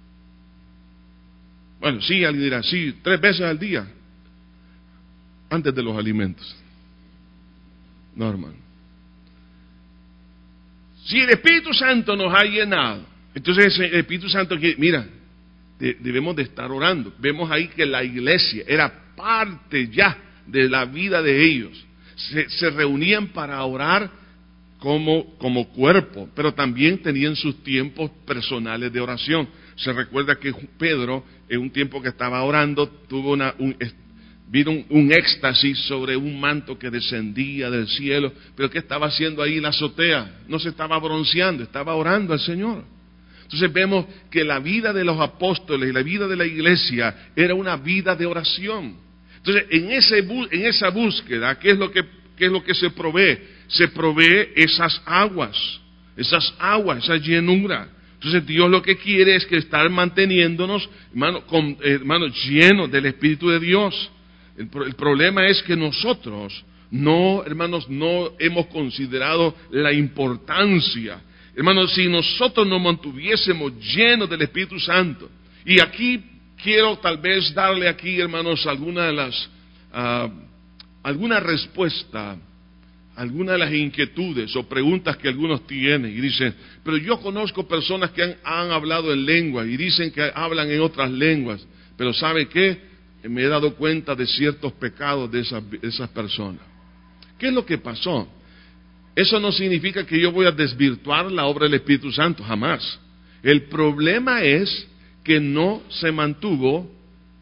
A: Bueno, sí, alguien dirá, sí, tres veces al día, antes de los alimentos. No, hermano. Si el Espíritu Santo nos ha llenado, entonces el Espíritu Santo, mira, de, debemos de estar orando. Vemos ahí que la iglesia era parte ya de la vida de ellos. Se, se reunían para orar como, como cuerpo, pero también tenían sus tiempos personales de oración. Se recuerda que Pedro, en un tiempo que estaba orando, tuvo una, un, vino un, un éxtasis sobre un manto que descendía del cielo. Pero ¿qué estaba haciendo ahí en la azotea? No se estaba bronceando, estaba orando al Señor. Entonces vemos que la vida de los apóstoles y la vida de la iglesia era una vida de oración. Entonces en, ese, en esa búsqueda, ¿qué es lo que, qué es lo que se provee? Se provee esas aguas, esas aguas, esa llenura. Entonces Dios lo que quiere es que estar manteniéndonos, hermano, con, hermano, llenos del Espíritu de Dios. El, el problema es que nosotros no, hermanos, no hemos considerado la importancia. Hermanos, si nosotros nos mantuviésemos llenos del Espíritu Santo, y aquí quiero tal vez darle aquí, hermanos, alguna de las, uh, alguna respuesta, alguna de las inquietudes o preguntas que algunos tienen y dicen, pero yo conozco personas que han, han hablado en lengua y dicen que hablan en otras lenguas, pero ¿sabe qué? Me he dado cuenta de ciertos pecados de esas, de esas personas. ¿Qué es lo que pasó? Eso no significa que yo voy a desvirtuar la obra del Espíritu Santo, jamás. El problema es que no se mantuvo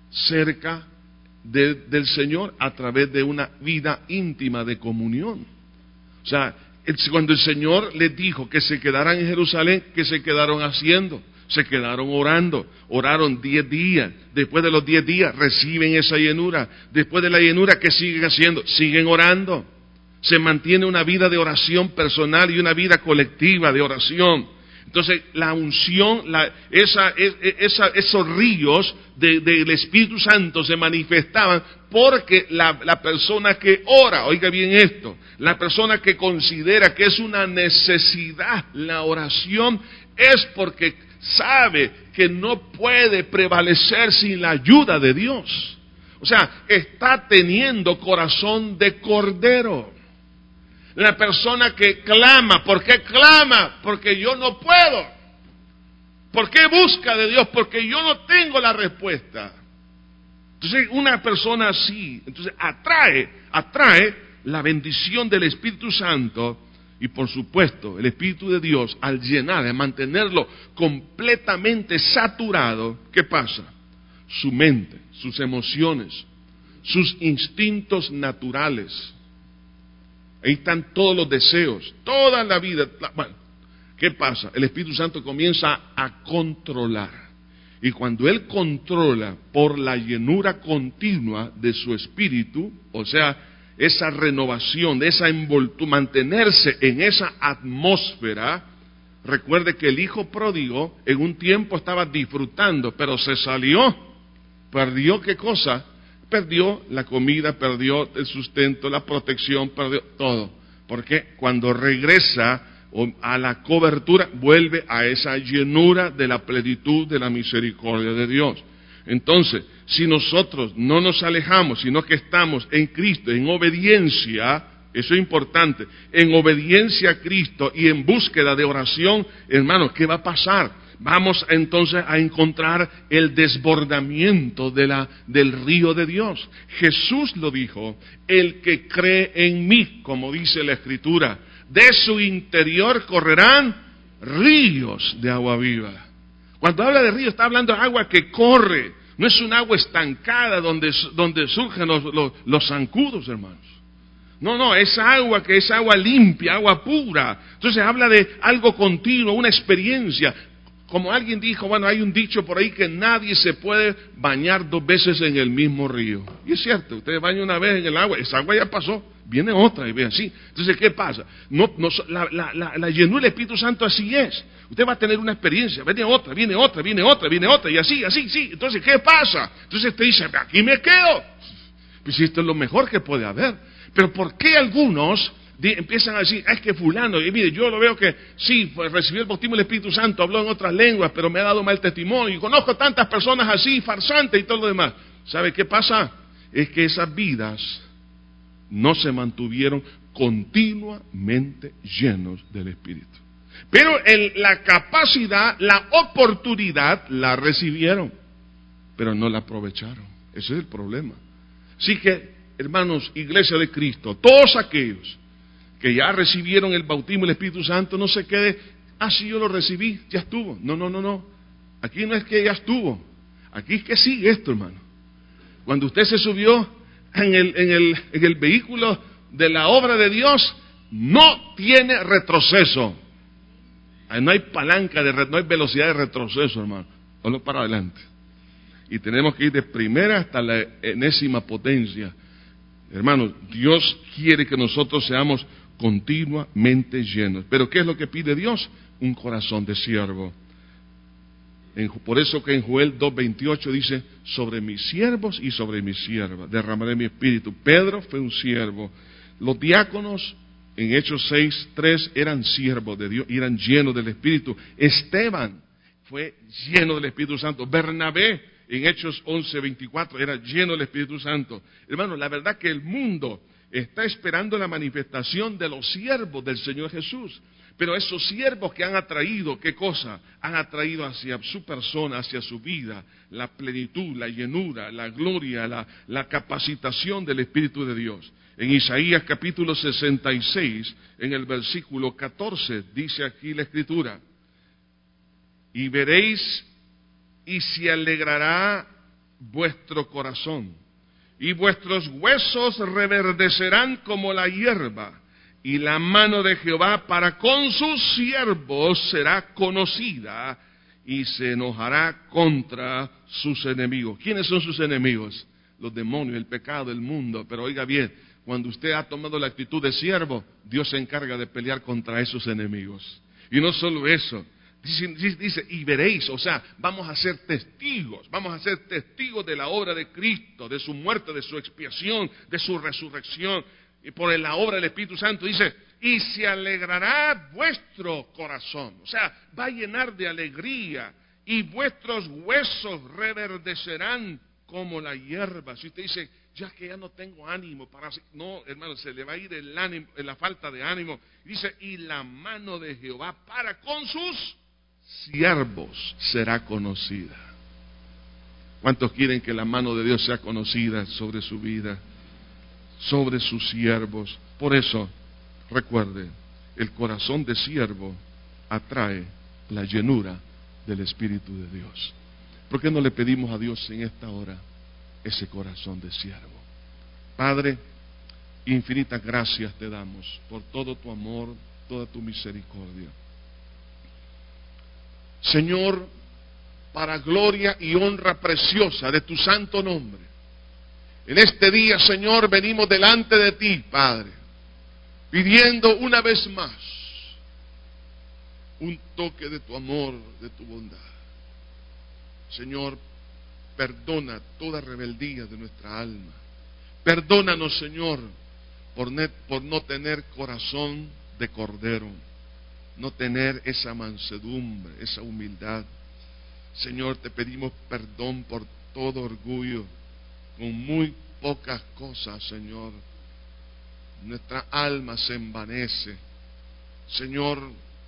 A: cerca de, del Señor a través de una vida íntima de comunión. O sea, cuando el Señor les dijo que se quedaran en Jerusalén, ¿qué se quedaron haciendo? Se quedaron orando, oraron diez días, después de los diez días reciben esa llenura, después de la llenura, ¿qué siguen haciendo? Siguen orando, se mantiene una vida de oración personal y una vida colectiva de oración. Entonces la unción, la, esa, esa, esos ríos de, de, del Espíritu Santo se manifestaban porque la, la persona que ora, oiga bien esto, la persona que considera que es una necesidad la oración, es porque sabe que no puede prevalecer sin la ayuda de Dios. O sea, está teniendo corazón de cordero. La persona que clama, ¿por qué clama? Porque yo no puedo. ¿Por qué busca de Dios? Porque yo no tengo la respuesta. Entonces, una persona así, entonces atrae, atrae la bendición del Espíritu Santo y, por supuesto, el Espíritu de Dios, al llenar, al mantenerlo completamente saturado, ¿qué pasa? Su mente, sus emociones, sus instintos naturales. Ahí están todos los deseos, toda la vida. Bueno, ¿qué pasa? El Espíritu Santo comienza a controlar. Y cuando Él controla por la llenura continua de su espíritu, o sea, esa renovación, esa envoltura, mantenerse en esa atmósfera. Recuerde que el hijo pródigo en un tiempo estaba disfrutando, pero se salió. ¿Perdió qué cosa? Perdió la comida, perdió el sustento, la protección, perdió todo. Porque cuando regresa a la cobertura, vuelve a esa llenura de la plenitud de la misericordia de Dios. Entonces, si nosotros no nos alejamos, sino que estamos en Cristo, en obediencia, eso es importante, en obediencia a Cristo y en búsqueda de oración, hermanos, ¿qué va a pasar? Vamos entonces a encontrar el desbordamiento de la, del río de Dios. Jesús lo dijo, el que cree en mí, como dice la Escritura, de su interior correrán ríos de agua viva. Cuando habla de río, está hablando de agua que corre, no es un agua estancada donde, donde surgen los, los, los zancudos, hermanos. No, no, es agua que es agua limpia, agua pura. Entonces habla de algo continuo, una experiencia. Como alguien dijo, bueno, hay un dicho por ahí que nadie se puede bañar dos veces en el mismo río. Y es cierto, usted baña una vez en el agua, esa agua ya pasó, viene otra y ve así. Entonces, ¿qué pasa? No, no, la, la, la, la llenura del Espíritu Santo así es. Usted va a tener una experiencia, viene otra, viene otra, viene otra, viene otra, y así, así, sí. Entonces, ¿qué pasa? Entonces usted dice, aquí me quedo. Pues esto es lo mejor que puede haber. Pero ¿por qué algunos empiezan a decir, ah, es que fulano, y mire, yo lo veo que sí, pues, recibió el bautismo del Espíritu Santo, habló en otras lenguas, pero me ha dado mal testimonio, y conozco tantas personas así, farsantes y todo lo demás? ¿Sabe qué pasa? Es que esas vidas no se mantuvieron continuamente llenos del Espíritu. Pero en la capacidad, la oportunidad, la recibieron, pero no la aprovecharon. Ese es el problema. Así que, hermanos, Iglesia de Cristo, todos aquellos que ya recibieron el bautismo del Espíritu Santo, no se quede, ah, sí, yo lo recibí, ya estuvo. No, no, no, no. Aquí no es que ya estuvo. Aquí es que sigue esto, hermano. Cuando usted se subió en el, en el, en el vehículo de la obra de Dios, no tiene retroceso. No hay palanca, de, no hay velocidad de retroceso, hermano. Solo para adelante. Y tenemos que ir de primera hasta la enésima potencia. Hermanos, Dios quiere que nosotros seamos continuamente llenos. Pero ¿qué es lo que pide Dios? Un corazón de siervo. En, por eso que en Joel dos veintiocho dice, sobre mis siervos y sobre mis siervas derramaré mi espíritu. Pedro fue un siervo. Los diáconos en Hechos seis tres eran siervos de Dios y eran llenos del Espíritu. Esteban fue lleno del Espíritu Santo. Bernabé en Hechos once veinticuatro era lleno del Espíritu Santo. Hermano, la verdad que el mundo está esperando la manifestación de los siervos del Señor Jesús. Pero esos siervos que han atraído, ¿qué cosa? Han atraído hacia su persona, hacia su vida, la plenitud, la llenura, la gloria, la, la capacitación del Espíritu de Dios. En Isaías capítulo sesenta y seis, en el versículo catorce, dice aquí la Escritura, y veréis y se alegrará vuestro corazón, y vuestros huesos reverdecerán como la hierba, y la mano de Jehová para con sus siervos será conocida, y se enojará contra sus enemigos. ¿Quiénes son sus enemigos? Los demonios, el pecado, el mundo. Pero oiga bien, cuando usted ha tomado la actitud de siervo, Dios se encarga de pelear contra esos enemigos. Y no solo eso, dice, dice, y veréis, o sea, vamos a ser testigos, vamos a ser testigos de la obra de Cristo, de su muerte, de su expiación, de su resurrección, y por la obra del Espíritu Santo. Dice, y se alegrará vuestro corazón, o sea, va a llenar de alegría, y vuestros huesos reverdecerán como la hierba. Si usted dice, ya que ya no tengo ánimo para hacer, no, hermano, se le va a ir el ánimo, la falta de ánimo. Dice, y la mano de Jehová para con sus siervos será conocida. ¿Cuántos quieren que la mano de Dios sea conocida sobre su vida, sobre sus siervos? Por eso, recuerde, el corazón de siervo atrae la llenura del Espíritu de Dios. ¿Por qué no le pedimos a Dios en esta hora ese corazón de siervo? Padre, infinitas gracias te damos por todo tu amor, toda tu misericordia. Señor, para gloria y honra preciosa de tu santo nombre. En este día, Señor, venimos delante de ti, Padre, pidiendo una vez más un toque de tu amor, de tu bondad. Señor, perdona toda rebeldía de nuestra alma. Perdónanos, Señor, por, ne- por no tener corazón de cordero, no tener esa mansedumbre, esa humildad. Señor, te pedimos perdón por todo orgullo, con muy pocas cosas, Señor. Nuestra alma se envanece, Señor,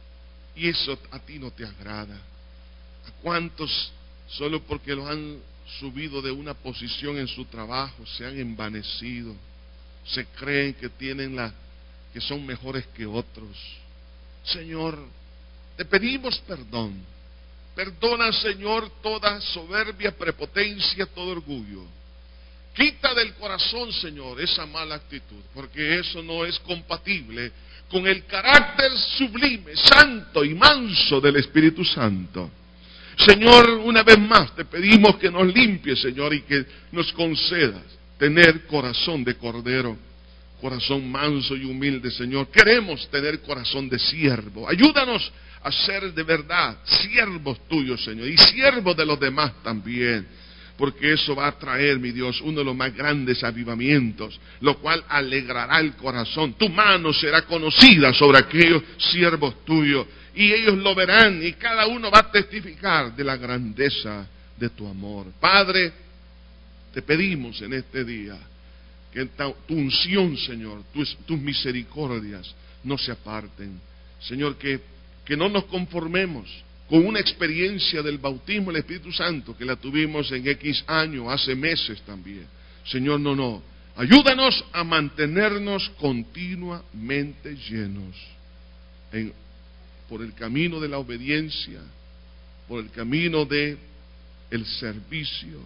A: y eso a ti no te agrada. ¿A cuántos, solo porque los han subido de una posición en su trabajo, se han envanecido? Se creen que tienen la, que son mejores que otros. Señor, te pedimos perdón. Perdona, Señor, toda soberbia, prepotencia, todo orgullo. Quita del corazón, Señor, esa mala actitud, porque eso no es compatible con el carácter sublime, santo y manso del Espíritu Santo. Señor, una vez más te pedimos que nos limpies, Señor, y que nos concedas tener corazón de cordero, corazón manso y humilde, Señor. Queremos tener corazón de siervo. Ayúdanos a ser de verdad siervos tuyos, Señor, y siervos de los demás también, porque eso va a traer, mi Dios, uno de los más grandes avivamientos, lo cual alegrará el corazón. Tu mano será conocida sobre aquellos siervos tuyos, y ellos lo verán, y cada uno va a testificar de la grandeza de tu amor. Padre, te pedimos en este día que tu unción, Señor, tus, tus misericordias no se aparten. Señor, que, que no nos conformemos con una experiencia del bautismo del Espíritu Santo que la tuvimos en X años, hace meses también. Señor, no, no. Ayúdanos a mantenernos continuamente llenos en, por el camino de la obediencia, por el camino de el servicio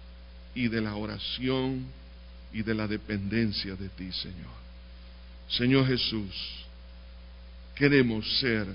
A: y de la oración y de la dependencia de ti, Señor. Señor Jesús, queremos ser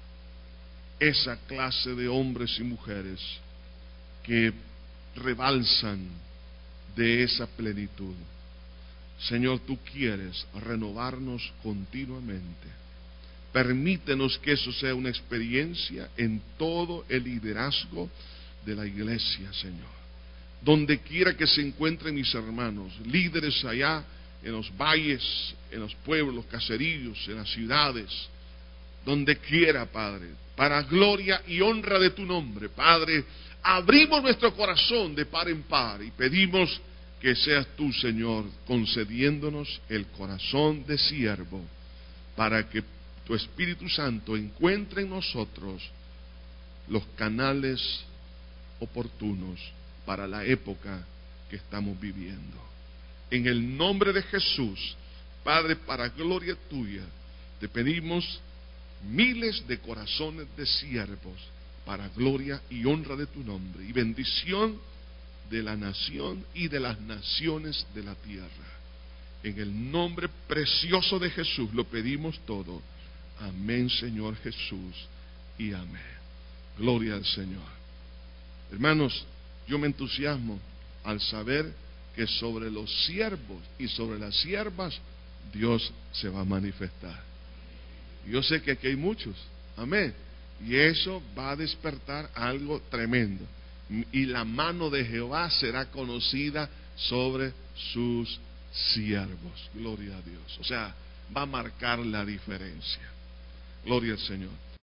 A: esa clase de hombres y mujeres que rebalsan de esa plenitud. Señor, tú quieres renovarnos continuamente. Permítenos que eso sea una experiencia en todo el liderazgo de la iglesia, Señor. Donde quiera que se encuentren mis hermanos, líderes allá en los valles, en los pueblos, caseríos, en las ciudades, donde quiera, Padre, para gloria y honra de tu nombre, Padre, abrimos nuestro corazón de par en par y pedimos que seas tú, Señor, concediéndonos el corazón de siervo, para que tu Espíritu Santo encuentre en nosotros los canales oportunos para la época que estamos viviendo. En el nombre de Jesús, Padre, para gloria tuya, te pedimos miles de corazones de siervos para gloria y honra de tu nombre y bendición de la nación y de las naciones de la tierra. En el nombre precioso de Jesús lo pedimos todo. Amén, Señor Jesús, y amén. Gloria al Señor. Hermanos, yo me entusiasmo al saber que sobre los siervos y sobre las siervas Dios se va a manifestar. Yo sé que aquí hay muchos, amén, y eso va a despertar algo tremendo, y la mano de Jehová será conocida sobre sus siervos. Gloria a Dios. O sea, va a marcar la diferencia. Gloria al Señor.